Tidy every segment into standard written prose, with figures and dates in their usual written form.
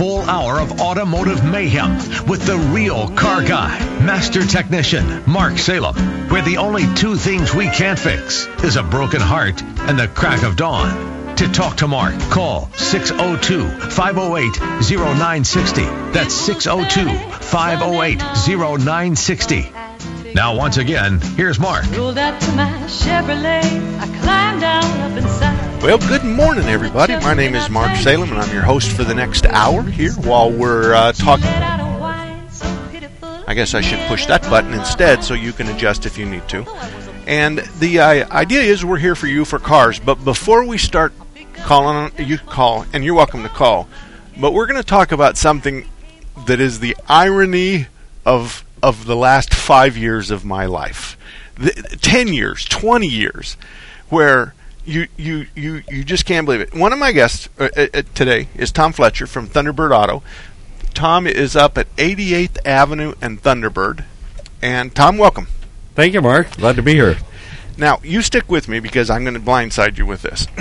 full hour of automotive mayhem with the real car guy, master technician, Mark Salem, where the only two things we can't fix is a broken heart and the crack of dawn. To talk to Mark, call 602-508-0960. That's 602-508-0960. Now, once again, here's Mark. Rolled out to my Chevrolet. I climbed down up inside. Well, good morning, everybody. My name is Mark Salem, and I'm your host for the next hour here while we're talking. I guess I should push that button instead so you can adjust if you need to. And the idea is we're here for you for cars. But before we start calling, you call, and you're welcome to call. But we're going to talk about something that is the irony of the last 5 years of my life, 10 years, 20 years, where you just can't believe it. One of my guests today is Tom Fletcher from Thunderbird Auto. Tom is up at 88th Avenue and Thunderbird. And Tom, welcome. Thank you, Mark. Glad to be here. Now, you stick with me because I'm going to blindside you with this.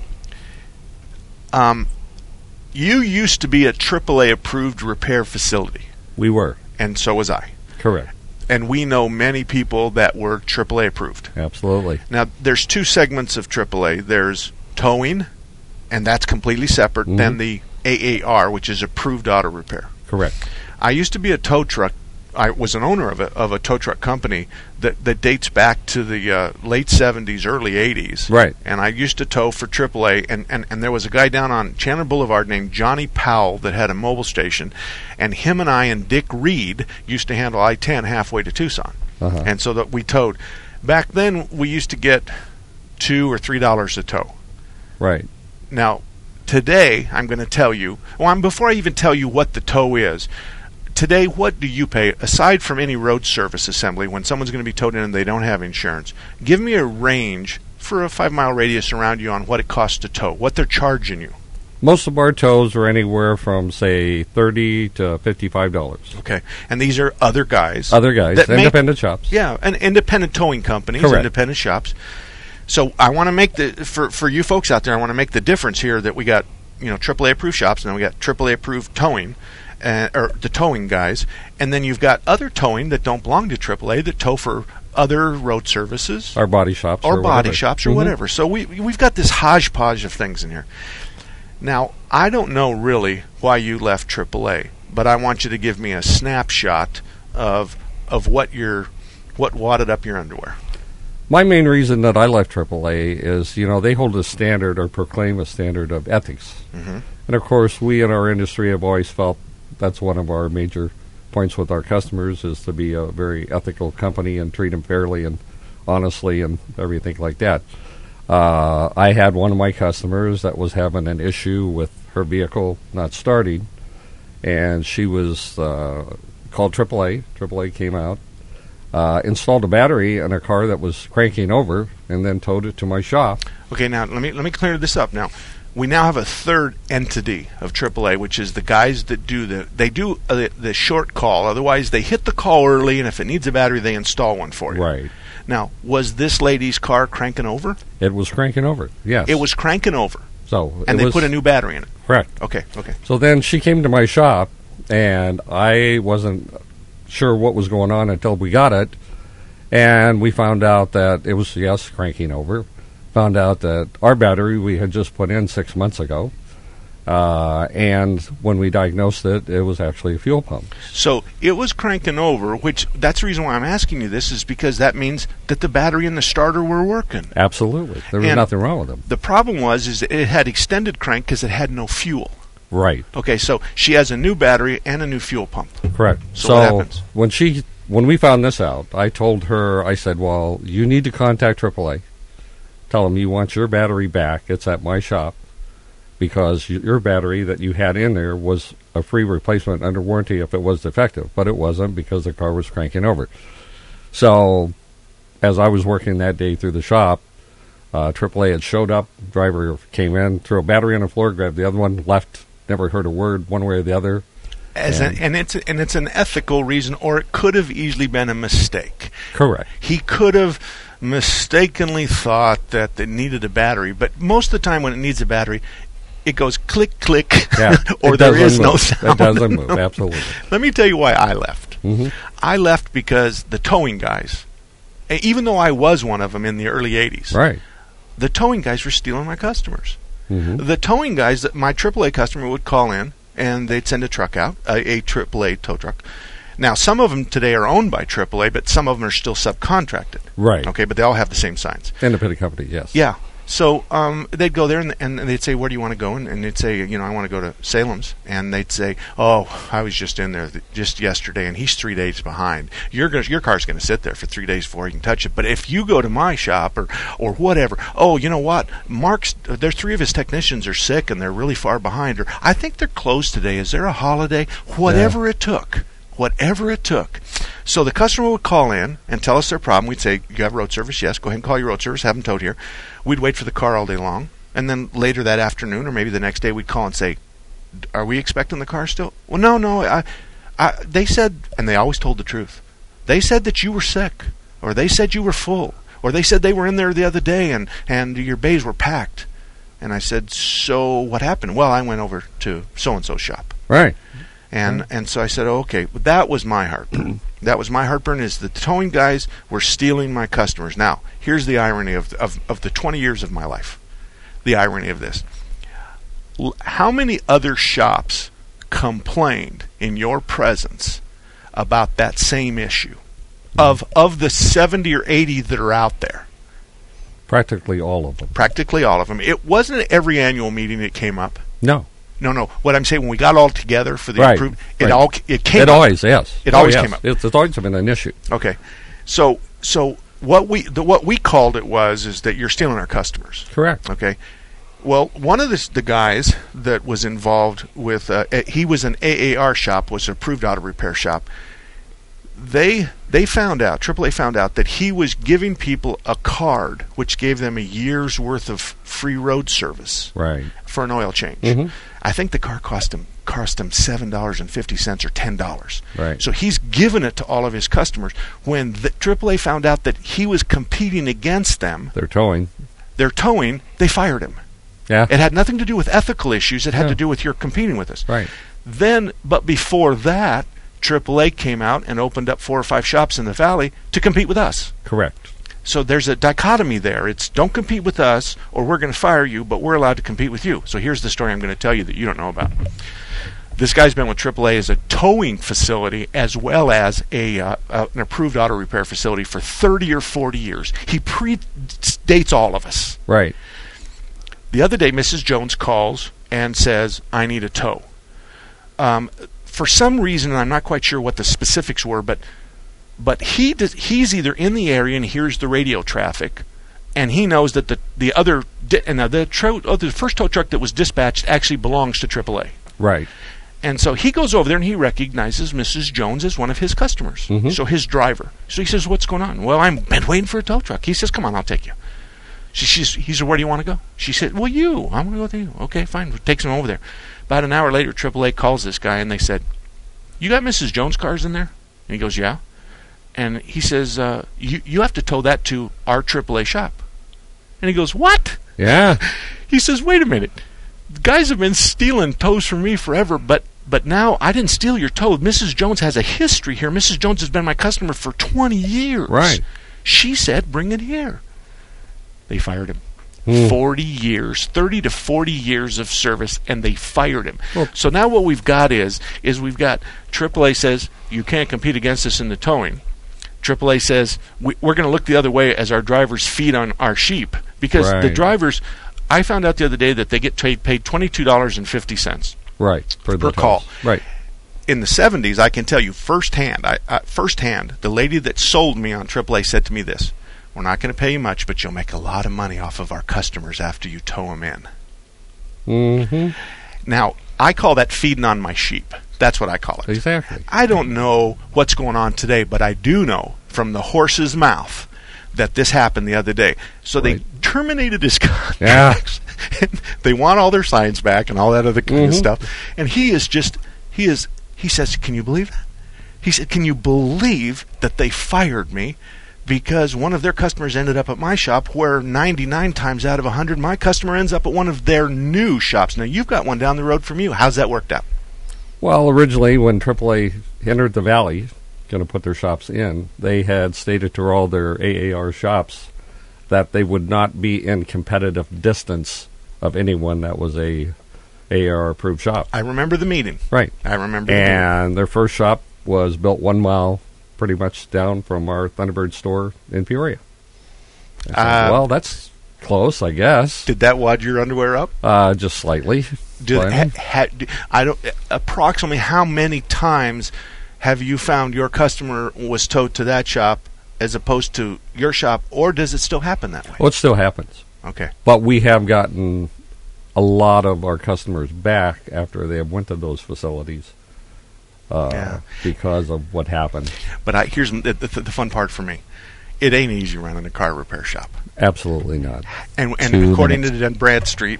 You used to be a AAA-approved repair facility. We were. And so was I. Correct. And we know many people that were AAA approved. Absolutely. Now, there's two segments of AAA. There's towing, and that's completely separate than the AAR, which is approved auto repair. Correct. I used to be a tow truck. I was an owner of a tow truck company that dates back to the late 70s, early 80s. Right. And I used to tow for AAA, and there was a guy down on Chandler Boulevard named Johnny Powell that had a mobile station, and him and I and Dick Reed used to handle I-10 halfway to Tucson. Uh-huh. And so that we towed. Back then, we used to get $2 or $3 a tow. Right. Now, today, I'm going to tell you, before I even tell you what the tow is, today, what do you pay, aside from any road service assembly, when someone's going to be towed in and they don't have insurance? Give me a range for a 5-mile radius around you on what it costs to tow, what they're charging you. Most of our tows are anywhere from, say, $30 to $55. Okay. And these are other guys. Other guys, independent shops. Yeah, and independent towing companies, correct. Independent shops. So I want to make for you folks out there, I want to make the difference here that we got, AAA approved shops, and then we got AAA approved towing. Or the towing guys, and then you've got other towing that don't belong to AAA that tow for other road services, or body shops, or whatever. So we've got this hodgepodge of things in here. Now, I don't know really why you left AAA, but I want you to give me a snapshot of what wadded up your underwear. My main reason that I left AAA is, they hold a standard or proclaim a standard of ethics, and of course, we in our industry have always felt that's one of our major points with our customers is to be a very ethical company and treat them fairly and honestly and everything like that. I had one of my customers that was having an issue with her vehicle not starting, and she was called AAA. AAA came out, installed a battery in a car that was cranking over, and then towed it to my shop. Okay, now let me clear this up. Now, we now have a third entity of AAA, which is the guys that do the short call. Otherwise, they hit the call early, and if it needs a battery, they install one for you. Right. Now, was this lady's car cranking over? It was cranking over, yes. It was cranking over. And they put a new battery in it. Correct. Okay. So then she came to my shop, and I wasn't sure what was going on until we got it, and we found out that it was, yes, cranking over. Found out that our battery we had just put in 6 months ago, and when we diagnosed it, it was actually a fuel pump. So it was cranking over, which that's the reason why I'm asking you this, is because that means that the battery and the starter were working. Absolutely. There was nothing wrong with them. The problem was that it had extended crank because it had no fuel. Right. Okay, so she has a new battery and a new fuel pump. Correct. So what happens? When we found this out, I told her, I said, well, you need to contact AAA. Tell them you want your battery back. It's at my shop because your battery that you had in there was a free replacement under warranty if it was defective, but it wasn't because the car was cranking over. So as I was working that day through the shop, AAA had showed up, driver came in, threw a battery on the floor, grabbed the other one, left, never heard a word one way or the other. And it's an ethical reason, or it could have easily been a mistake. Correct. He could have mistakenly thought that it needed a battery, but most of the time when it needs a battery, it goes click, click, Yeah, or it there doesn't is no move. sound. It doesn't move, absolutely. Let me tell you why I left. Mm-hmm. I left because the towing guys, even though I was one of them in the early 80s, Right. the towing guys were stealing my customers. Mm-hmm. The towing guys, that my AAA customer would call in, and they'd send a truck out, a AAA tow truck. Now, some of them today are owned by AAA, but some of them are still subcontracted. Right. Okay, but they all have the same signs. Independent company, yes. Yeah. So they'd go there, and they'd say, where do you want to go? And they'd say, I want to go to Salem's. And they'd say, oh, I was just in there just yesterday, and he's 3 days behind. Your car's going to sit there for 3 days before you can touch it. But if you go to my shop or whatever, oh, you know what? There's 3 of his technicians are sick, and they're really far behind. Or I think they're closed today. Is there a holiday? Whatever it took. Whatever it took. So the customer would call in and tell us their problem. We'd say, you have road service? Yes. Go ahead and call your road service. Have them towed here. We'd wait for the car all day long. And then later that afternoon or maybe the next day we'd call and say, are we expecting the car still? Well, no. They said, and they always told the truth, they said that you were sick, or they said you were full, or they said they were in there the other day and your bays were packed. And I said, so what happened? Well, I went over to so-and-so's shop. Right. And so I said, oh, okay, that was my heartburn. That was my heartburn, is the towing guys were stealing my customers. Now, here's the irony of the 20 years of my life. The irony of this. How many other shops complained in your presence about that same issue? Of the 70 or 80 that are out there? Practically all of them. Practically all of them. It wasn't at every annual meeting it came up. No. No. What I'm saying, when we got all together for the Right, improved, right. it came It up. always, yes. It always yes. came up. It's always been an issue. Okay, so what we called it is that you're stealing our customers. Correct. Okay, well, one of the guys that was involved with he was an AAR shop, was an approved auto repair shop. They found out, AAA found out, that he was giving people a card which gave them a year's worth of free road service. Right. For an oil change. Mm-hmm. I think the car cost him $7.50 or $10. Right. So he's given it to all of his customers. When the AAA found out that he was competing against them, They're towing. they fired him. Yeah. It had nothing to do with ethical issues. It had Yeah. to do with your competing with us. Right. But before that, AAA came out and opened up 4 or 5 shops in the valley to compete with us. Correct. So there's a dichotomy there. It's don't compete with us or we're going to fire you, but we're allowed to compete with you. So here's the story I'm going to tell you that you don't know about. This guy's been with AAA as a towing facility as well as an approved auto repair facility for 30 or 40 years. He predates all of us. Right. The other day, Mrs. Jones calls and says, I need a tow. For some reason, and I'm not quite sure what the specifics were, but he's either in the area and hears the radio traffic, and he knows that the first tow truck that was dispatched actually belongs to AAA. Right. And so he goes over there and he recognizes Mrs. Jones as one of his customers. Mm-hmm. So his driver. So he says, what's going on? Well, I've been waiting for a tow truck. He says, come on, I'll take you. He said, where do you want to go? She said, well, I'm going to go with you. Okay, fine. Takes him over there. About an hour later, AAA calls this guy and they said, you got Mrs. Jones' cars in there? And he goes, yeah. And he says, you have to tow that to our AAA shop. And he goes, what? Yeah. He says, wait a minute. The guys have been stealing tows from me forever, but now I didn't steal your tow. Mrs. Jones has a history here. Mrs. Jones has been my customer for 20 years. Right. She said, bring it here. They fired him. 40 years, 30 to 40 years of service, and they fired him. Well, so now what we've got is we've got AAA says, you can't compete against us in the towing. AAA says, we're going to look the other way as our drivers feed on our sheep. Because the drivers, I found out the other day that they get paid $22.50. Right. Per call. Right. In the 70s, I can tell you firsthand, the lady that sold me on AAA said to me this, we're not going to pay you much, but you'll make a lot of money off of our customers after you tow them in. Mm-hmm. Now, I call that feeding on my sheep. That's what I call it. Exactly. I don't know what's going on today, but I do know from the horse's mouth that this happened the other day. So they terminated his contracts. Yeah. They want all their signs back and all that other kind of stuff. And he says, can you believe that? He said, can you believe that they fired me? because one of their customers ended up at my shop, where 99 times out of 100 my customer ends up at one of their new shops. Now, you've got one down the road from you. How's that worked out? Well, originally when AAA entered the Valley, going to put their shops in, they had stated to all their AAR shops that they would not be in competitive distance of anyone that was a AAR-approved shop. I remember the meeting. Right. I remember the And their first shop was built 1 mile pretty much down from our Thunderbird store in Peoria. Well, that's close, I guess. Did that wad your underwear up? Just slightly. Approximately how many times have you found your customer was towed to that shop as opposed to your shop, or does it still happen that way? Well, it still happens. Okay. But we have gotten a lot of our customers back after they have went to those facilities because of what happened. But here's the fun part for me. It ain't easy running a car repair shop. Absolutely not. And according to Dun & Bradstreet,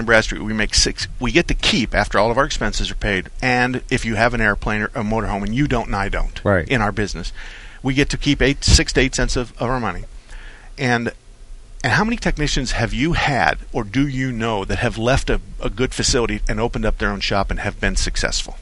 we get to keep after all of our expenses are paid. And if you have an airplane or a motorhome, and you don't and I don't, right, in our business, we get to keep 6 to 8 cents of our money. And how many technicians have you had, or do you know, that have left a good facility and opened up their own shop and have been successful?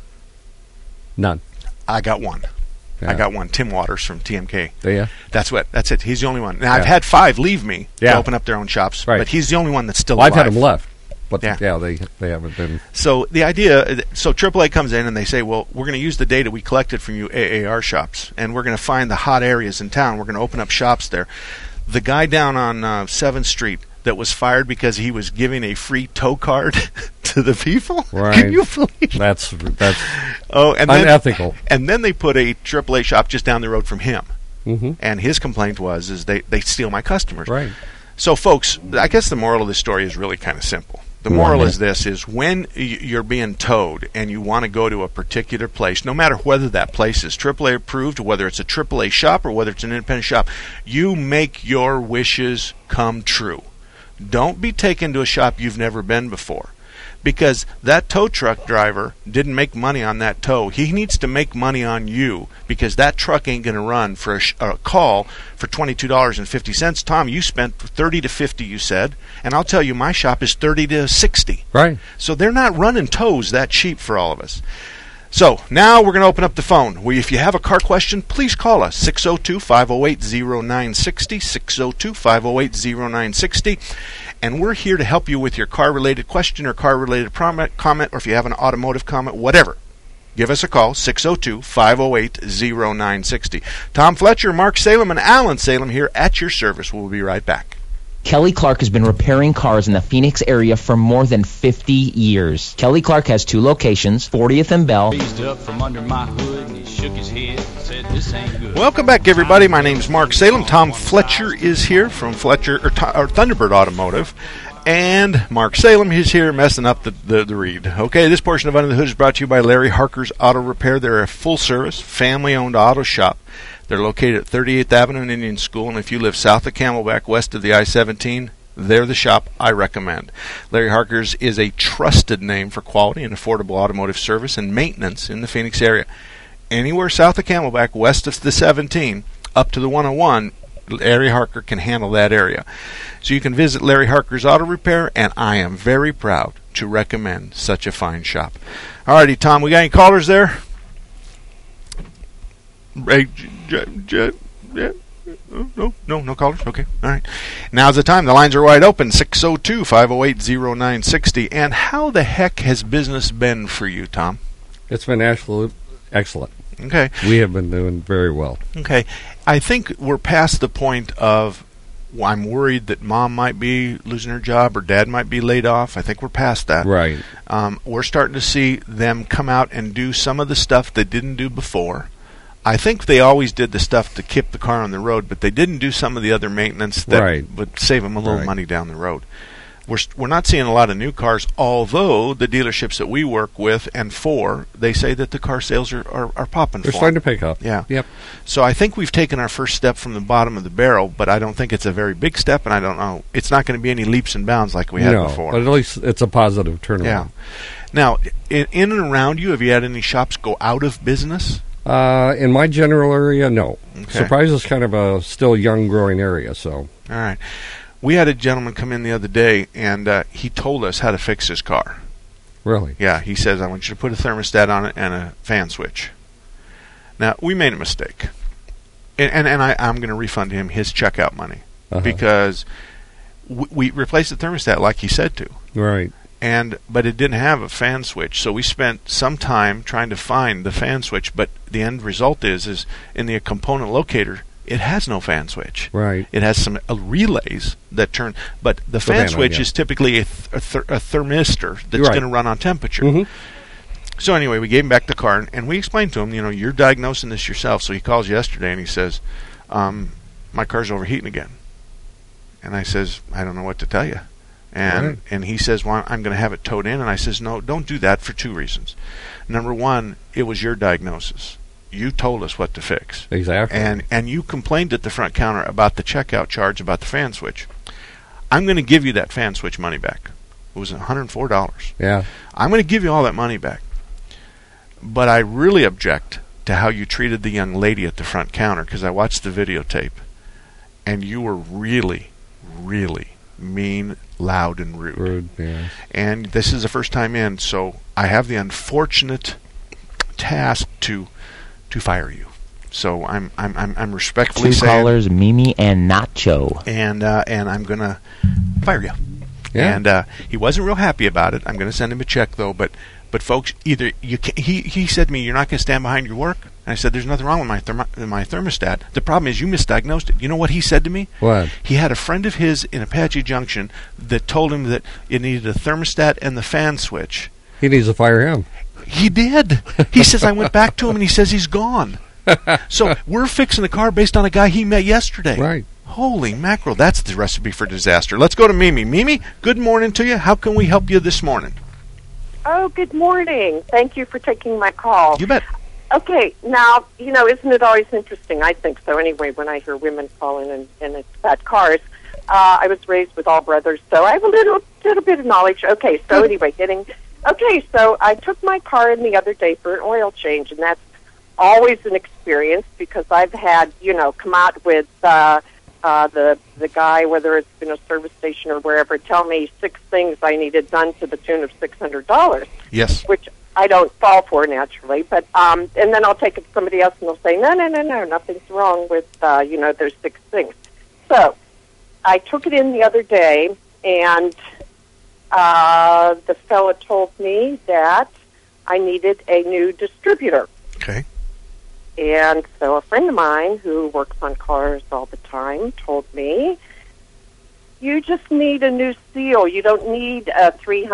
None. I got one. Yeah. I got one, Tim Waters from TMK. Yeah. That's it. He's the only one. Now, I've had 5 leave me to open up their own shops, but he's the only one that's still alive. I've had them left, but they haven't been. So the idea, AAA comes in and they say, well, we're going to use the data we collected from you AAR shops, and we're going to find the hot areas in town. We're going to open up shops there. The guy down on 7th Street that was fired because he was giving a free tow card to the people? Right. Can you believe that's unethical. And then they put a AAA shop just down the road from him. Mm-hmm. And his complaint was they steal my customers. Right. So, folks, I guess the moral of this story is really kind of simple. The moral is when you're being towed and you want to go to a particular place, no matter whether that place is AAA approved, whether it's a AAA shop or whether it's an independent shop, you make your wishes come true. Don't be taken to a shop you've never been before, because that tow truck driver didn't make money on that tow. He needs to make money on you, because that truck ain't going to run for a call for $22.50. Tom, you spent $30 to $50, you said, and I'll tell you, my shop is $30 to $60. Right. So they're not running tows that cheap for all of us. So now we're going to open up the phone. If you have a car question, please call us, 602-508-0960, 602-508-0960. And we're here to help you with your car-related question or car-related comment, or if you have an automotive comment, whatever. Give us a call, 602-508-0960. Tom Fletcher, Mark Salem, and Alan Salem here at your service. We'll be right back. Kelly Clark has been repairing cars in the Phoenix area for more than 50 years. Kelly Clark has 2 locations, 40th and Bell. Welcome back, everybody. My name's Mark Salem. Tom Fletcher is here from Thunderbird Automotive. And Mark Salem is here messing up the read. Okay, this portion of Under the Hood is brought to you by Larry Harker's Auto Repair. They're a full-service, family-owned auto shop. They're located at 38th Avenue and Indian School, and if you live south of Camelback, west of the I-17, they're the shop I recommend. Larry Harker's is a trusted name for quality and affordable automotive service and maintenance in the Phoenix area. Anywhere south of Camelback, west of the 17, up to the 101, Larry Harker can handle that area. So you can visit Larry Harker's Auto Repair, and I am very proud to recommend such a fine shop. Alrighty, Tom, we got any callers there? No callers? Okay, all right. Now's the time. The lines are wide open, 602-508-0960. And how the heck has business been for you, Tom? It's been absolutely excellent. Okay. We have been doing very well. Okay. I think we're past the point of, I'm worried that mom might be losing her job or dad might be laid off. I think we're past that. Right. We're starting to see them come out and do some of the stuff they didn't do before. I think they always did the stuff to keep the car on the road, but they didn't do some of the other maintenance that would save them a little money down the road. We're not seeing a lot of new cars, although the dealerships that we work with and for, they say that the car sales are popping. They're starting to pick up. Yeah. Yep. So I think we've taken our first step from the bottom of the barrel, but I don't think it's a very big step, and I don't know. It's not going to be any leaps and bounds like we had before. But at least it's a positive turnaround. Yeah. Now, in and around you, have you had any shops go out of business? In my general area, no. Okay. Surprise is kind of a still young, growing area, so. All right. We had a gentleman come in the other day, and he told us how to fix his car. Really? Yeah, he says, I want you to put a thermostat on it and a fan switch. Now, we made a mistake. And I'm going to refund him his checkout money. Because we replaced the thermostat like he said to. Right. But it didn't have a fan switch, so we spent some time trying to find the fan switch. But the end result is in the component locator, it has no fan switch. Right. It has some relays that turn, but the fan switch is typically a thermistor that's going to run on temperature. Mm-hmm. So anyway, we gave him back the car, and we explained to him, you're diagnosing this yourself. So he calls yesterday and he says, "My car's overheating again." And I says, "I don't know what to tell you." And he says, "Well, I'm going to have it towed in." And I says, "No, don't do that for two reasons. Number one, it was your diagnosis. You told us what to fix. Exactly. And you complained at the front counter about the checkout charge about the fan switch. I'm going to give you that fan switch money back. It was $104. Yeah. I'm going to give you all that money back. But I really object to how you treated the young lady at the front counter, because I watched the videotape, and you were really, really mean, loud, and rude. Yeah. And this is the first time in, so I have the unfortunate task to fire you. So I'm respectfully saying, 2 callers, Mimi and Nacho, and I'm gonna fire you. Yeah. And he wasn't real happy about it. I'm gonna send him a check though. But folks, either you can, he said to me, "You're not gonna stand behind your work." And I said, "There's nothing wrong with my thermostat. The problem is you misdiagnosed it." You know what he said to me? What? He had a friend of his in Apache Junction that told him that it needed a thermostat and the fan switch. He needs to fire him. He did. He says, I went back to him and he says he's gone. So we're fixing the car based on a guy he met yesterday. Right. Holy mackerel, that's the recipe for disaster. Let's go to Mimi. Mimi, good morning to you. How can we help you this morning? Oh, good morning. Thank you for taking my call. You bet. Okay, now, isn't it always interesting? I think so anyway, when I hear women calling and it's about cars. I was raised with all brothers, so I have a little bit of knowledge. Okay, so anyway, so I took my car in the other day for an oil change, and that's always an experience because I've had, come out with the guy, whether it's been a service station or wherever, tell me 6 things I needed done to the tune of $600. Yes. Which I don't fall for naturally, but and then I'll take it to somebody else and they'll say, no, nothing's wrong with there's 6 things. So I took it in the other day, and the fella told me that I needed a new distributor. Okay. And so a friend of mine who works on cars all the time told me, you just need a new seal. You don't need a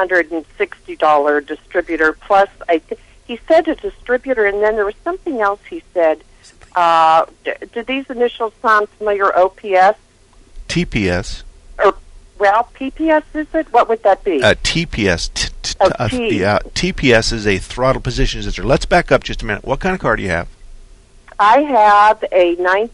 $360 distributor. Plus, he said a distributor, and then there was something else he said. Do these initials sound familiar? OPS? TPS. PPS, is it? What would that be? TPS. TPS is a throttle position sensor. Let's back up just a minute. What kind of car do you have? I have a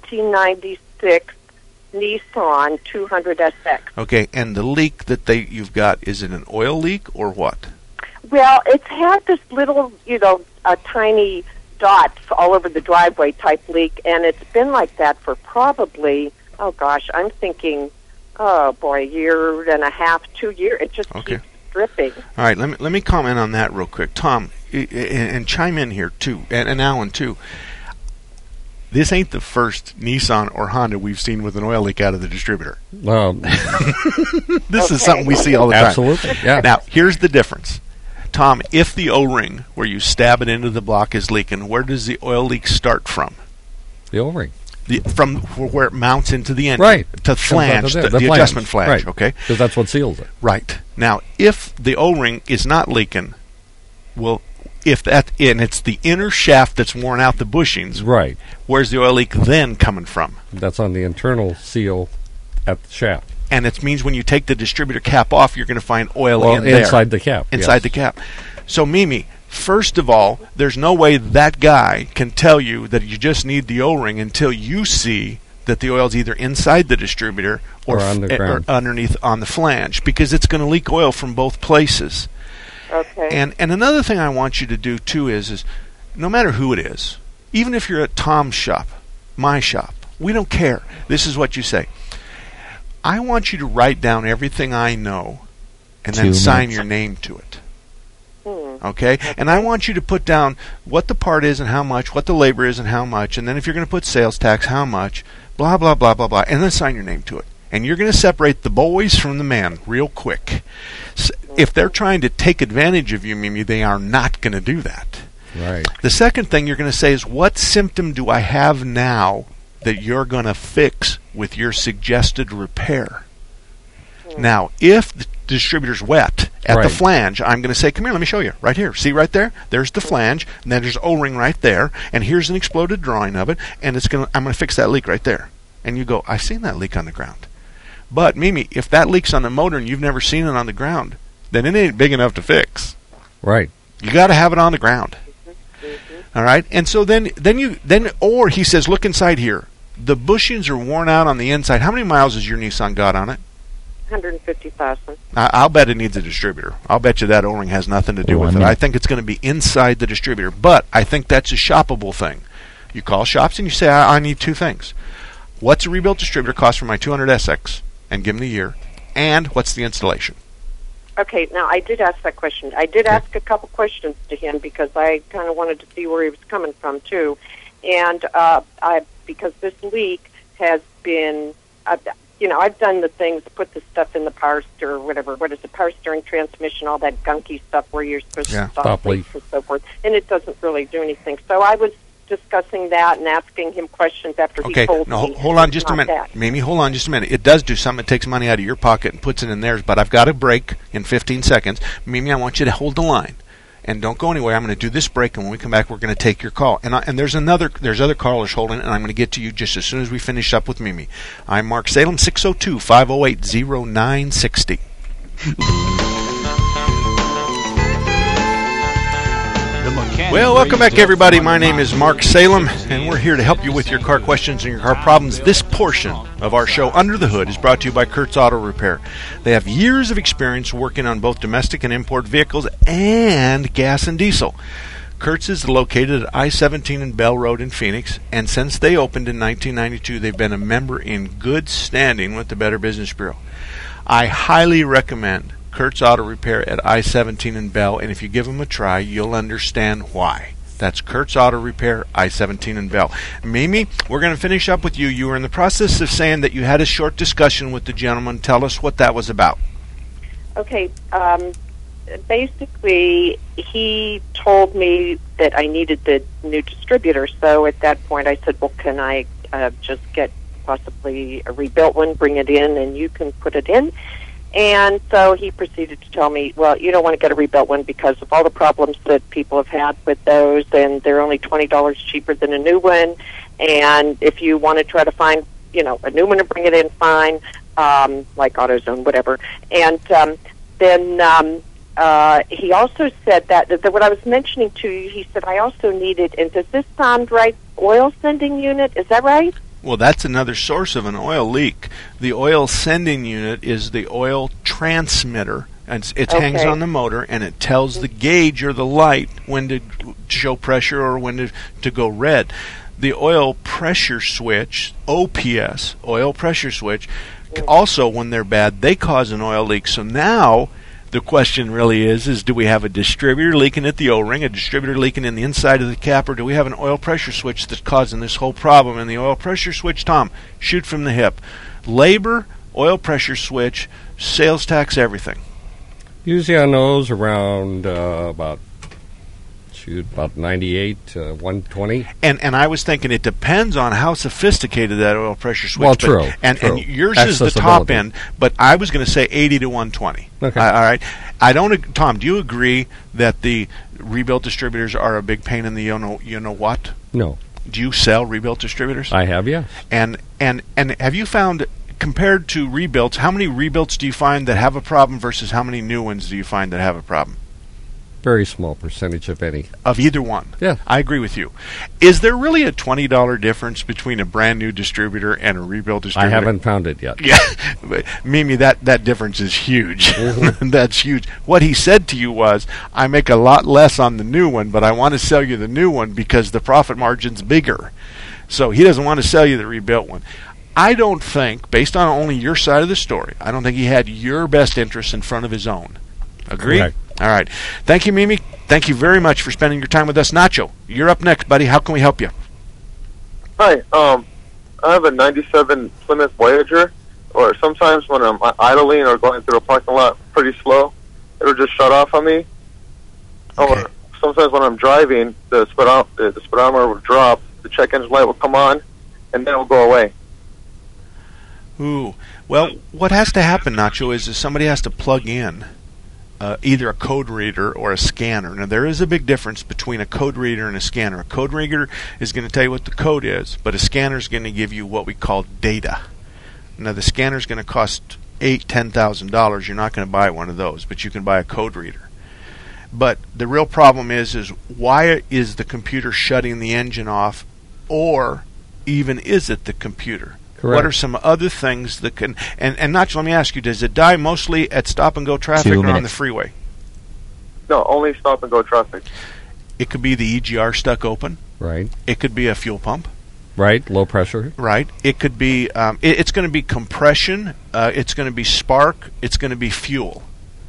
1996 Nissan 200SX. Okay, and the leak that you've got, is it an oil leak or what? Well, it's had this little, a tiny dots all over the driveway type leak, and it's been like that for probably, I'm thinking, a year and a half, 2 years. It just keeps dripping. All right, let me comment on that real quick. Tom, and chime in here too, and Alan too. This ain't the first Nissan or Honda we've seen with an oil leak out of the distributor. This is something we see all the time. Absolutely, yeah. Now, here's the difference. Tom, if the O-ring where you stab it into the block is leaking, where does the oil leak start from? The O-ring. From where it mounts into the engine. Right. To flange, the flange. adjustment flange, right. Okay? Because that's what seals it. Right. Now, if the O-ring is not leaking, and it's the inner shaft that's worn out the bushings, right? Where's the oil leak then coming from? That's on the internal seal at the shaft. And it means when you take the distributor cap off, you're going to find oil inside the cap. Inside the cap. So, Mimi, first of all, there's no way that guy can tell you that you just need the O-ring until you see that the oil's either inside the distributor or underneath on the flange, because it's going to leak oil from both places. Okay. And another thing I want you to do too is no matter who it is, even if you're at Tom's shop, my shop, we don't care. This is what you say. I want you to write down everything I know and then sign your name to it. Okay? And I want you to put down what the part is and how much, what the labor is and how much, and then if you're going to put sales tax, how much, blah, blah, blah, blah, blah, and then sign your name to it. And you're going to separate the boys from the man real quick. If they're trying to take advantage of you, Mimi, they are not going to do that. Right. The second thing you're going to say is, what symptom do I have now that you're going to fix with your suggested repair? Now, if the distributor's wet at the flange, I'm going to say, come here, let me show you. Right here. See right there? There's the flange, and then there's O-ring right there, and here's an exploded drawing of it, and I'm going to fix that leak right there. And you go, I've seen that leak on the ground. But, Mimi, if that leak's on the motor and you've never seen it on the ground, then it ain't big enough to fix. Right. You got to have it on the ground. All right? And so or he says, look inside here. The bushings are worn out on the inside. How many miles has your Nissan got on it? 150,000. I'll bet it needs a distributor. I'll bet you that O-ring has nothing to do with it. I think it's going to be inside the distributor. But I think that's a shoppable thing. You call shops and you say, I need two things. What's a rebuilt distributor cost for my 200SX? And give them the year. And what's the installation? Okay, now I did ask that question. I did ask a couple questions to him because I kind of wanted to see where he was coming from, too. And because this leak has been... I've done the things, put the stuff in the power steer or whatever. What is it? Power steering, transmission, all that gunky stuff where you're supposed to stop leaks and so forth. And it doesn't really do anything. So I was discussing that and asking him questions after he told me. Okay, hold on just a minute. Mimi, hold on just a minute. It does do something. It takes money out of your pocket and puts it in theirs, but I've got a break in 15 seconds. Mimi, I want you to hold the line. And don't go anywhere. I'm going to do this break, and when we come back, we're going to take your call. And there's other callers holding, and I'm going to get to you just as soon as we finish up with Mimi. I'm Mark Salem, 602-508-0960. Well, welcome back, everybody. My name is Mark Salem, and we're here to help you with your car questions and your car problems. This portion of our show, Under the Hood, is brought to you by Kurtz Auto Repair. They have years of experience working on both domestic and import vehicles and gas and diesel. Kurtz is located at I-17 and Bell Road in Phoenix, and since they opened in 1992, they've been a member in good standing with the Better Business Bureau. I highly recommend Kurtz Auto Repair at I-17 and Bell, and if you give them a try, you'll understand why. That's Kurtz Auto Repair, I-17 and Bell. Mimi, we're going to finish up with you. You were in the process of saying that you had a short discussion with the gentleman. Tell us what that was about. Okay. Basically, he told me that I needed the new distributor, so at that point I said, well, can I just get possibly a rebuilt one, bring it in, and you can put it in? And so he proceeded to tell me, well, you don't want to get a rebuilt one because of all the problems that people have had with those, and they're only $20 cheaper than a new one. And if you want to try to find, a new one and bring it in, fine, like AutoZone, whatever. And then he also said that what I was mentioning to you, he said I also needed, and does this sound right, oil sending unit? Is that right? Well, that's another source of an oil leak. The oil sending unit is the oil transmitter, and it hangs on the motor, and it tells the gauge or the light when to show pressure or when to go red. The oil pressure switch, OPS, oil pressure switch, also when they're bad, they cause an oil leak. So now the question really is do we have a distributor leaking at the O-ring, a distributor leaking in the inside of the cap, or do we have an oil pressure switch that's causing this whole problem? And the oil pressure switch, Tom, shoot from the hip. Labor, oil pressure switch, sales tax, everything. Usually on those around about 98, 120. And I was thinking it depends on how sophisticated that oil pressure switch. Well, true. And yours is the top end, but I was going to say 80 to 120. Okay. All right. Tom, do you agree that the rebuilt distributors are a big pain in the you know what? No. Do you sell rebuilt distributors? I have, yes. And have you found, compared to rebuilts, how many rebuilts do you find that have a problem versus how many new ones do you find that have a problem? Very small percentage, if any. Of either one. Yeah. I agree with you. Is there really a $20 difference between a brand new distributor and a rebuild distributor? I haven't found it yet. Yeah. Mimi, that difference is huge. That's huge. What he said to you was, I make a lot less on the new one, but I want to sell you the new one because the profit margin's bigger. So he doesn't want to sell you the rebuilt one. I don't think, based on only your side of the story, I don't think he had your best interests in front of his own. Agree? Correct. All right. Thank you, Mimi. Thank you very much for spending your time with us. Nacho, you're up next, buddy. How can we help you? Hi. I have a 97 Plymouth Voyager, or sometimes when I'm idling or going through a parking lot pretty slow, it'll just shut off on me. Okay. Or sometimes when I'm driving, the speedometer will drop, the check engine light will come on, and then it will go away. Ooh. Well, what has to happen, Nacho, is somebody has to plug in either a code reader or a scanner. Now, there is a big difference between a code reader and a scanner. A code reader is going to tell you what the code is, but a scanner is going to give you what we call data. Now, the scanner is going to cost $8,000-$10,000. You're not going to buy one of those, but you can buy a code reader. But the real problem is why is the computer shutting the engine off, or even is it the computer? Correct. What are some other things that can... And Nacho, let me ask you, does it die mostly at stop-and-go traffic 2 or on minutes. the freeway? No, only stop and go traffic. It could be the EGR stuck open. Right. It could be a fuel pump. Right. Low pressure. Right. It could be... it's going to be compression. It's going to be spark. It's going to be fuel.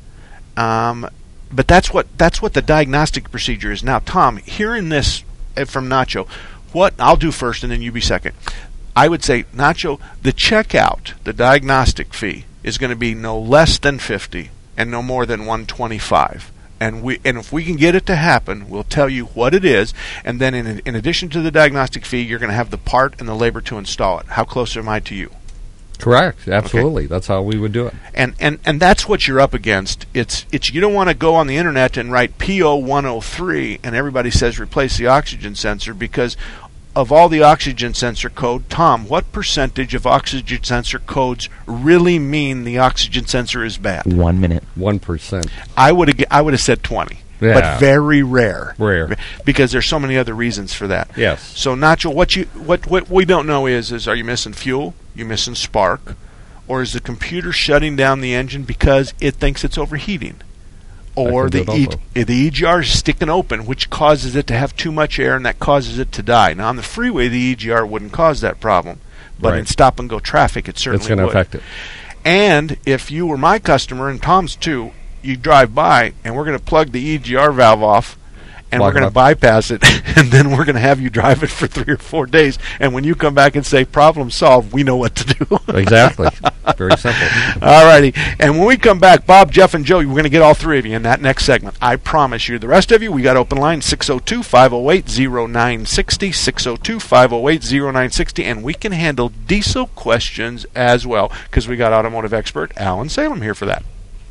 But that's what the diagnostic procedure is. Now, Tom, hearing this from Nacho, what I'll do first and then you be second. I would say, Nacho, the checkout, the diagnostic fee, is going to be no less than $50 and no more than $125. And if we can get it to happen, we'll tell you what it is. And then in addition to the diagnostic fee, you're going to have the part and the labor to install it. How close am I to you? Correct. Absolutely. Okay. That's how we would do it. And that's what you're up against. It's you don't want to go on the internet and write PO 103 and everybody says replace the oxygen sensor, because of all the oxygen sensor code, Tom, what percentage of oxygen sensor codes really mean the oxygen sensor is bad? 1 minute. 1%. I would have said 20. Yeah. But very rare. Rare. Because there's so many other reasons for that. Yes. So Nacho, what we don't know is are you missing fuel? You missing spark? Or is the computer shutting down the engine because it thinks it's overheating? Or the EGR is sticking open, which causes it to have too much air, and that causes it to die. Now, on the freeway, the EGR wouldn't cause that problem. But right. in stop-and-go traffic, it certainly would. It's going to affect it. And if you were my customer, and Tom's too, you drive by, and we're going to plug the EGR valve off, and we're going to bypass it, and then we're going to have you drive it for 3 or 4 days. And when you come back and say, problem solved, we know what to do. Exactly. Very simple. All righty. And when we come back, Bob, Jeff, and Joe, we're going to get all three of you in that next segment. I promise you. The rest of you, we got open line 602-508-0960, 602-508-0960, and we can handle diesel questions as well, because we got automotive expert Alan Salem here for that.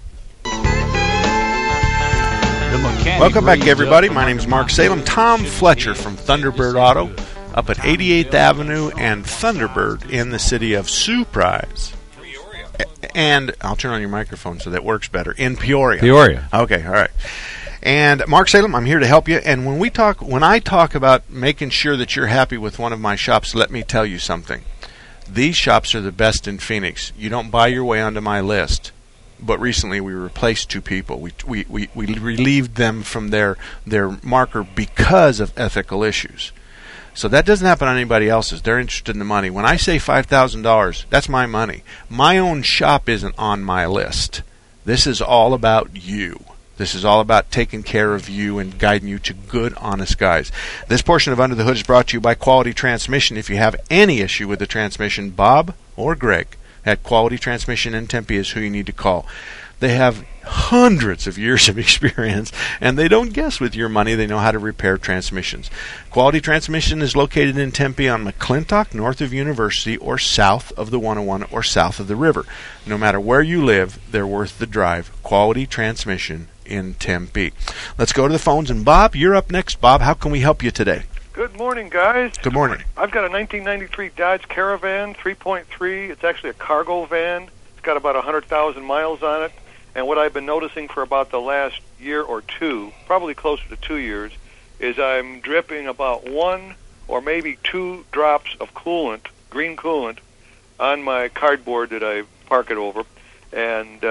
Welcome back, everybody. My name is Mark Salem. Tom Fletcher from Thunderbird Auto up at 88th Avenue and Thunderbird in the city of Surprise. And I'll turn on your microphone so that works better. In Peoria. Peoria. Okay, all right. And Mark Salem, I'm here to help you. And when I talk about making sure that you're happy with one of my shops, let me tell you something. These shops are the best in Phoenix. You don't buy your way onto my list. But recently we replaced 2 people. We relieved them from their marker because of ethical issues. So that doesn't happen on anybody else's. They're interested in the money. When I say $5,000, that's my money. My own shop isn't on my list. This is all about you. This is all about taking care of you and guiding you to good, honest guys. This portion of Under the Hood is brought to you by Quality Transmission. If you have any issue with the transmission, Bob or Greg at Quality Transmission in Tempe is who you need to call. They have hundreds of years of experience, and they don't guess with your money. They know how to repair transmissions. Quality Transmission is located in Tempe on McClintock, north of University, or south of the 101, or south of the river. No matter where you live, they're worth the drive. Quality Transmission in Tempe. Let's go to the phones, and Bob, you're up next. Bob, how can we help you today? Good morning, guys. Good morning. I've got a 1993 Dodge Caravan 3.3. It's actually a cargo van. It's got about 100,000 miles on it. And what I've been noticing for about the last year or two, probably closer to 2 years, is I'm dripping about 1 or maybe 2 drops of coolant, green coolant, on my cardboard that I park it over. And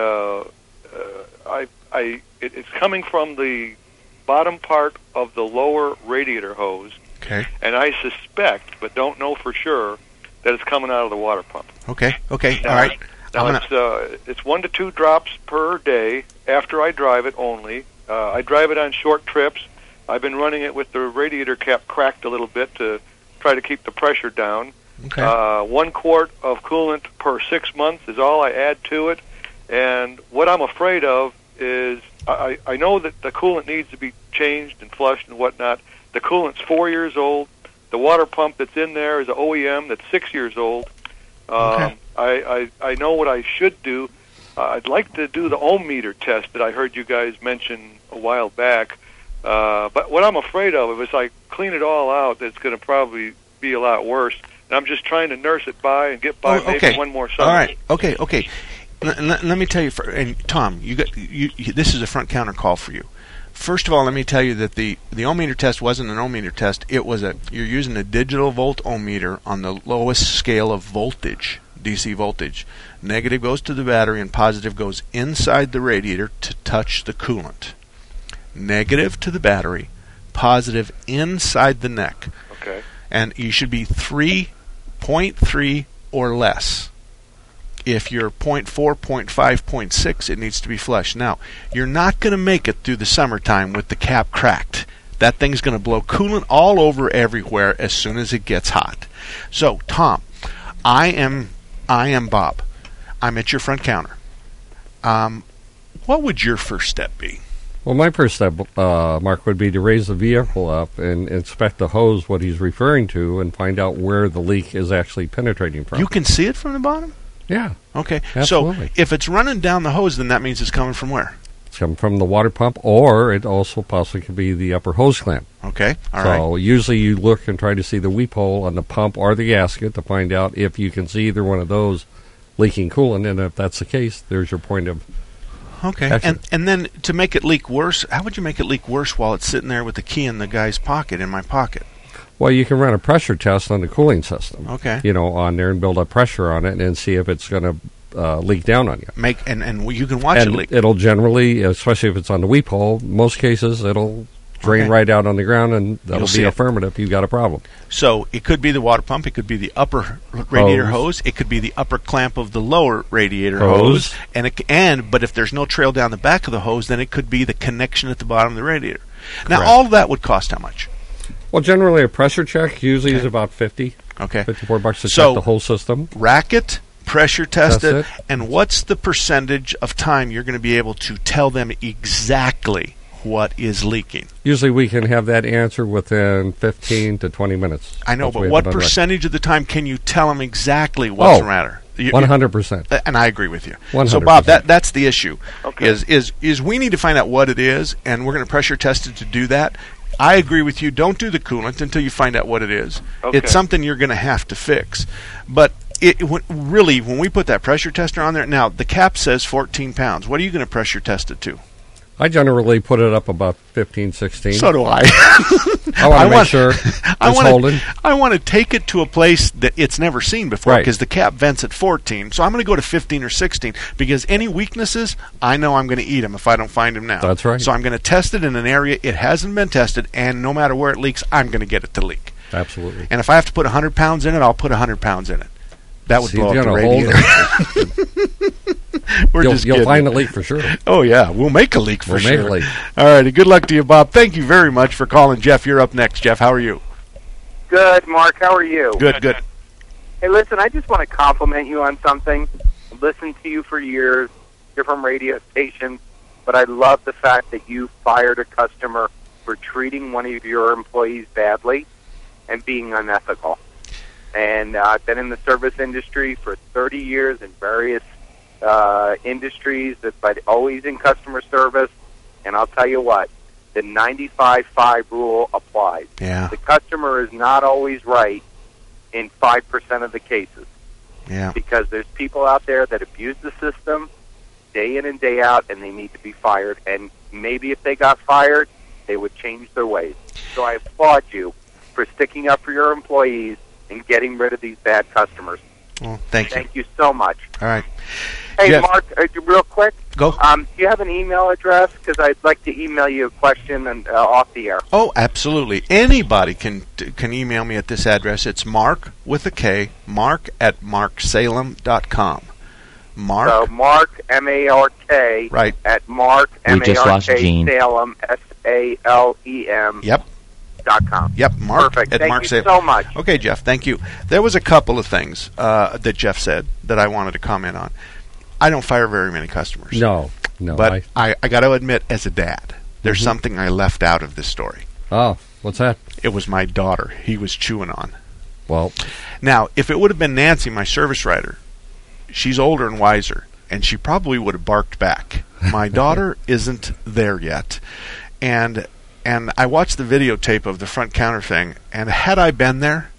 it's coming from the bottom part of the lower radiator hose. Okay. And I suspect, but don't know for sure, that it's coming out of the water pump. Okay. Okay. Now, All right. Now it's 1 to 2 drops per day after I drive it only. I drive it on short trips. I've been running it with the radiator cap cracked a little bit to try to keep the pressure down. Okay. 1 quart of coolant per 6 months is all I add to it. And what I'm afraid of is I know that the coolant needs to be changed and flushed and whatnot. The coolant's 4 years old. The water pump that's in there is an OEM that's 6 years old. Okay. I know what I should do. I'd like to do the ohm meter test that I heard you guys mention a while back. But what I'm afraid of is I clean it all out, it's going to probably be a lot worse. And I'm just trying to nurse it by and get by maybe one more summer. All right. Okay. Let me tell you, and Tom, this is a front counter call for you. First of all, let me tell you that the ohm meter test wasn't an ohm meter test. It was you're using a digital volt ohm meter on the lowest scale of voltage, DC voltage. Negative goes to the battery and positive goes inside the radiator to touch the coolant. Negative to the battery, positive inside the neck. Okay. And you should be 3.3 or less. If you're 0.4, 0.5, 0.6, it needs to be flushed. Now, you're not going to make it through the summertime with the cap cracked. That thing's going to blow coolant all over everywhere as soon as it gets hot. So, Tom, I am Bob. I'm at your front counter. What would your first step be? Well, my first step, Mark, would be to raise the vehicle up and inspect the hose, what he's referring to, and find out where the leak is actually penetrating from. You can see it from the bottom? Yeah. Okay. Absolutely. So if it's running down the hose, then that means it's coming from where? It's coming from the water pump, or it also possibly could be the upper hose clamp. Okay. All right. So usually you look and try to see the weep hole on the pump or the gasket to find out if you can see either one of those leaking coolant, and if that's the case, there's your point of okay. action. And then to make it leak worse, how would you make it leak worse while it's sitting there with the key in the guy's pocket, in my pocket? Well, you can run a pressure test on the cooling system. Okay. On there and build up pressure on it and see if it's going to leak down on you. And you can watch it leak. It'll generally, especially if it's on the weep hole, most cases it'll drain right out on the ground, and that'll be affirmative. You've got a problem. So it could be the water pump, it could be the upper radiator hose, it could be the upper clamp of the lower radiator hose, but if there's no trail down the back of the hose, then it could be the connection at the bottom of the radiator. Now, Correct. all of that would cost how much? Well, generally a pressure check usually is about $54 to check the whole system. Rack it, pressure test it, it, and what's the percentage of time you're going to be able to tell them exactly what is leaking? Usually we can have that answer within 15 to 20 minutes. I know, but what percentage of the time can you tell them exactly what's the matter? 100%. And I agree with you. 100%. So, Bob, that's the issue. Okay. Is we need to find out what it is, and we're going to pressure test it to do that. I agree with you. Don't do the coolant until you find out what it is. Okay. It's something you're going to have to fix. But when we put that pressure tester on there, now the cap says 14 pounds. What are you going to pressure test it to? I generally put it up about 15, 16. So do I. I want to make sure it's holding. I want to take it to a place that it's never seen before, because the cap vents at 14. So I'm going to go to 15 or 16, because any weaknesses, I know I'm going to eat them if I don't find them now. That's right. So I'm going to test it in an area it hasn't been tested, and no matter where it leaks, I'm going to get it to leak. Absolutely. And if I have to put 100 pounds in it, I'll put 100 pounds in it. That would blow up the radiator. You'll find a leak for sure. Oh, yeah. We'll make a leak for sure. Make a leak. All righty. Good luck to you, Bob. Thank you very much for calling. Jeff, you're up next. Jeff, how are you? Good, Mark. How are you? Good. Hey, listen, I just want to compliment you on something. I've listened to you for years, different radio stations, but I love the fact that you fired a customer for treating one of your employees badly and being unethical. And I've been in the service industry for 30 years in various industries, but always in customer service. And I'll tell you what, the 95-5 rule applies. Yeah. The customer is not always right in 5% of the cases. Yeah. Because there's people out there that abuse the system, day in and day out, and they need to be fired. And maybe if they got fired, they would change their ways. So I applaud you for sticking up for your employees and getting rid of these bad customers. Well, thank you. Thank you so much. All right. Hey, Jeff. Mark, real quick. Go. Do you have an email address? Because I'd like to email you a question and off the air. Oh, absolutely. Anybody can email me at this address. It's Mark with a K, mark@marksalem.com. Mark. So Mark, M-A-R-K, Right. at Mark, We just lost M-A-R-K, Gene. Salem, S-A-L-E-M. Yep. .com. Yep, Mark Perfect. at Thank Mark you Salem. so much. Okay, Jeff, thank you. There was a couple of things that Jeff said that I wanted to comment on. I don't fire very many customers. No. But I got to admit, as a dad, there's something I left out of this story. Oh, what's that? It was my daughter he was chewing on. Well, Now, if it would have been Nancy, my service writer, she's older and wiser, and she probably would have barked back. My daughter isn't there yet. And I watched the videotape of the front counter thing, and had I been there,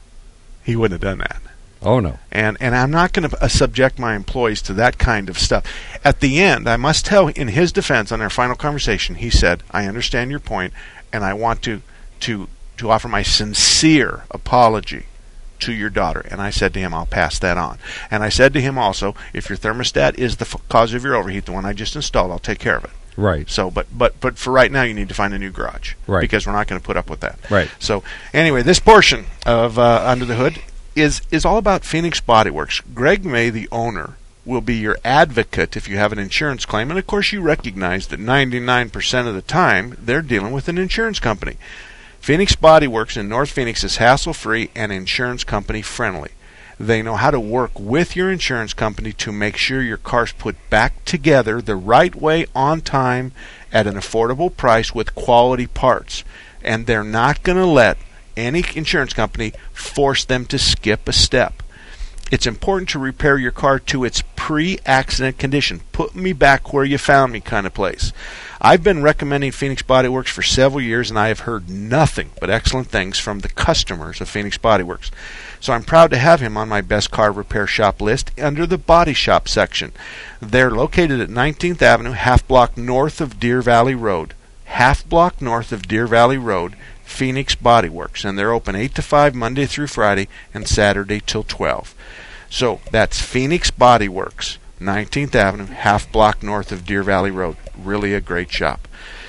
he wouldn't have done that. oh no. And I'm not going to subject my employees to that kind of stuff. At the end, I must tell, in his defense, on our final conversation, he said, I understand your point, and I want to offer my sincere apology to your daughter. And I said to him, I'll pass that on. And I said to him also, if your thermostat is the cause of your overheat, the one I just installed, I'll take care of it. Right. So, but for right now, you need to find a new garage, Right. Because we're not going to put up with that, Right. So, anyway, this portion of Under the Hood is all about Phoenix Body Works. Greg May, the owner, will be your advocate if you have an insurance claim, and of course, you recognize that 99% of the time they're dealing with an insurance company. Phoenix Body Works in North Phoenix is hassle-free and insurance company friendly. They know how to work with your insurance company to make sure your car's put back together the right way on time at an affordable price with quality parts. And they're not going to let any insurance company force them to skip a step. It's important to repair your car to its pre-accident condition. Put me back where you found me kind of place. I've been recommending Phoenix Body Works for several years, and I have heard nothing but excellent things from the customers of Phoenix Body Works. So I'm proud to have him on my best car repair shop list under the body shop section. They're located at 19th Avenue, half block north of Deer Valley Road. Half block north of Deer Valley Road, Phoenix Body Works. And they're open 8 to 5 Monday through Friday and Saturday till 12. So that's Phoenix Body Works, 19th Avenue, half block north of Deer Valley Road. Really a great shop.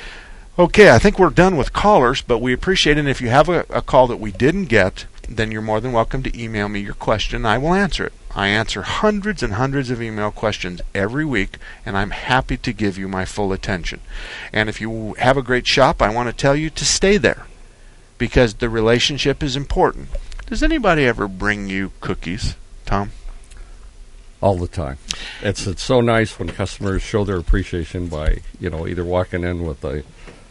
Okay, I think we're done with callers, but we appreciate it. And if you have a call that we didn't get, then you're more than welcome to email me your question. I will answer it. I answer hundreds and hundreds of email questions every week, and I'm happy to give you my full attention. And if you have a great shop, I want to tell you to stay there, because the relationship is important. Does anybody ever bring you cookies, Tom? All the time. It's so nice when customers show their appreciation by, either walking in with a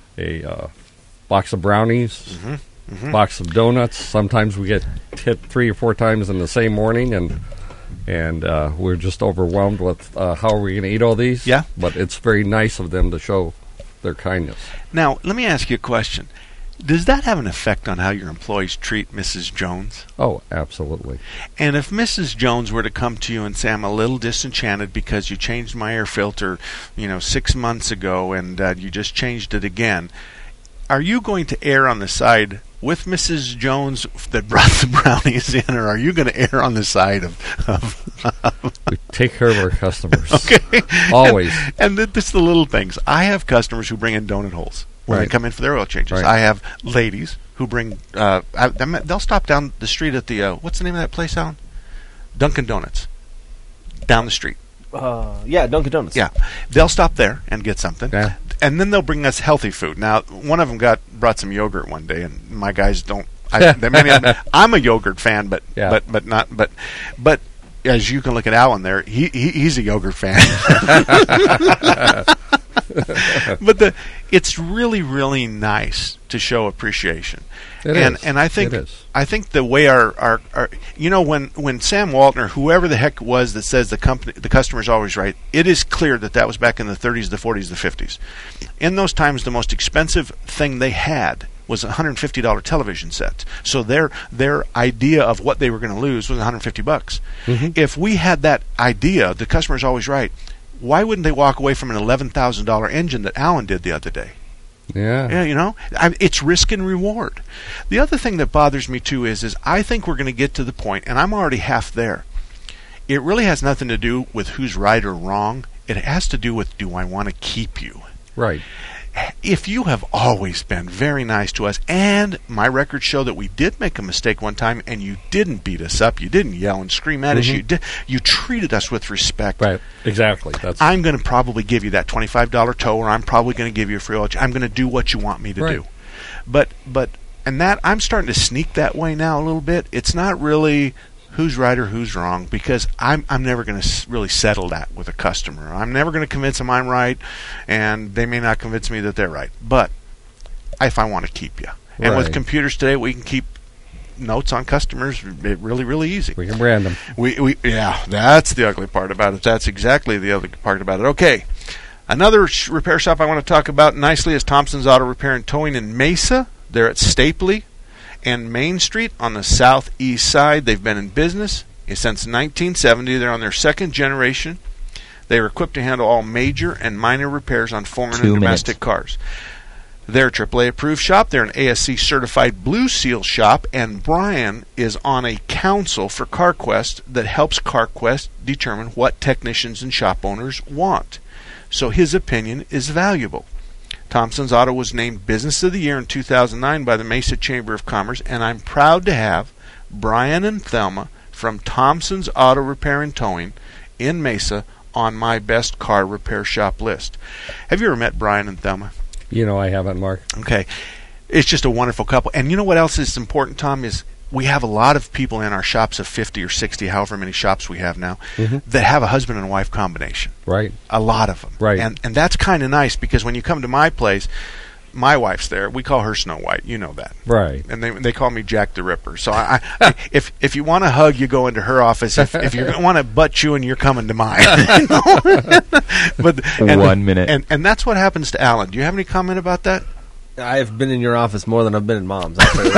box of brownies, box of donuts. Sometimes we get hit 3 or 4 times in the same morning, and we're just overwhelmed with how are we going to eat all these? Yeah. But it's very nice of them to show their kindness. Now, let me ask you a question. Does that have an effect on how your employees treat Mrs. Jones? Oh, absolutely. And if Mrs. Jones were to come to you and say, I'm a little disenchanted because you changed my air filter, 6 months ago, and you just changed it again, are you going to err on the side with Mrs. Jones that brought the brownies in, or are you going to err on the side of we take care of our customers. Okay. Always. And it's the little things. I have customers who bring in donut holes when they come in for their oil changes. Right. I have ladies who bring, they'll stop down the street at the, what's the name of that place, Alan? Dunkin' Donuts. Down the street. Yeah, Dunkin' Donuts. Yeah. They'll stop there and get something. Yeah. And then they'll bring us healthy food. Now, one of them brought some yogurt one day, and my guys don't. I'm a yogurt fan, but as you can look at Alan there, he's a yogurt fan. But it's really, really nice to show appreciation. It is. And I think It is. I think the way our when Sam Waltner, whoever the heck it was that says the customer's always right, it is clear that was back in the 30s, the 40s, the 50s. In those times, the most expensive thing they had was a $150 television set. So their idea of what they were going to lose was $150. Mm-hmm. If we had that idea, the customer's always right, why wouldn't they walk away from an $11,000 engine that Alan did the other day? Yeah. Yeah, it's risk and reward. The other thing that bothers me too is I think we're going to get to the point, and I'm already half there. It really has nothing to do with who's right or wrong. It has to do with, do I want to keep you? Right. If you have always been very nice to us, and my records show that we did make a mistake one time, and you didn't beat us up, you didn't yell and scream at us, you treated us with respect. Right, exactly. I'm going to probably give you that $25 tow, or I'm probably going to give you a free oil change. I'm going to do what you want me to do. But that I'm starting to sneak that way now a little bit. It's not really who's right or who's wrong, because I'm never going to really settle that with a customer. I'm never going to convince them I'm right, and they may not convince me that they're right. But if I want to keep you. And with computers today, we can keep notes on customers really, really easy. We can brand them. Yeah, that's the ugly part about it. That's exactly the ugly part about it. Okay. Another repair shop I want to talk about nicely is Thompson's Auto Repair and Towing in Mesa. They're at Stapley and Main Street on the southeast side. They've been in business since 1970. They're on their second generation. They are equipped to handle all major and minor repairs on foreign and domestic cars. They're a AAA approved shop. They're an ASC certified Blue Seal shop, and Brian is on a council for CarQuest that helps CarQuest determine what technicians and shop owners want. So his opinion is valuable. Thompson's Auto was named Business of the Year in 2009 by the Mesa Chamber of Commerce, and I'm proud to have Brian and Thelma from Thompson's Auto Repair and Towing in Mesa on my best car repair shop list. Have you ever met Brian and Thelma? I haven't, Mark. Okay. It's just a wonderful couple. And you know what else is important, Tom, is we have a lot of people in our shops of 50 or 60, however many shops we have now, that have a husband and wife combination. Right. A lot of them. Right. And that's kind of nice, because when you come to my place, my wife's there. We call her Snow White. You know that. Right. And they call me Jack the Ripper. So if you want a hug, you go into her office. If you want to butt chewing, you're coming to mine. But 1 minute. And that's what happens to Alan. Do you have any comment about that? I've been in your office more than I've been in Mom's. I'll tell you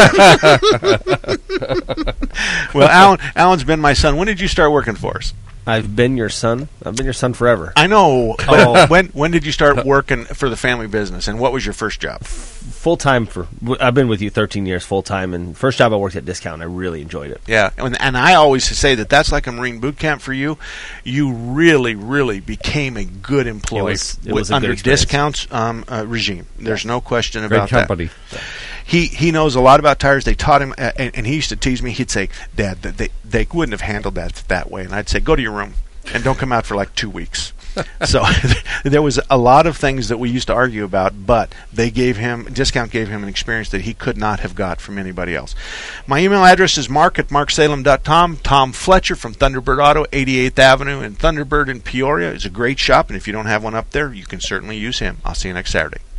that. Well, Alan's been my son. When did you start working for us? I've been your son. I've been your son forever. I know. But when did you start working for the family business, and what was your first job? Full time I've been with you 13 years full time, and first job I worked at Discount. I really enjoyed it. Yeah, and I always say that's like a Marine boot camp for you. You really, really became a good employee it was under Discount's regime. There's no question about that. Great company. He knows a lot about tires. They taught him, and he used to tease me. He'd say, "Dad, they wouldn't have handled that way." And I'd say, "Go to your room and don't come out for like 2 weeks." So there was a lot of things that we used to argue about, but Discount gave him an experience that he could not have got from anybody else. My email address is mark@marksalem.com. Tom Fletcher from Thunderbird Auto, 88th Avenue, and Thunderbird in Peoria is a great shop, and if you don't have one up there, you can certainly use him. I'll see you next Saturday.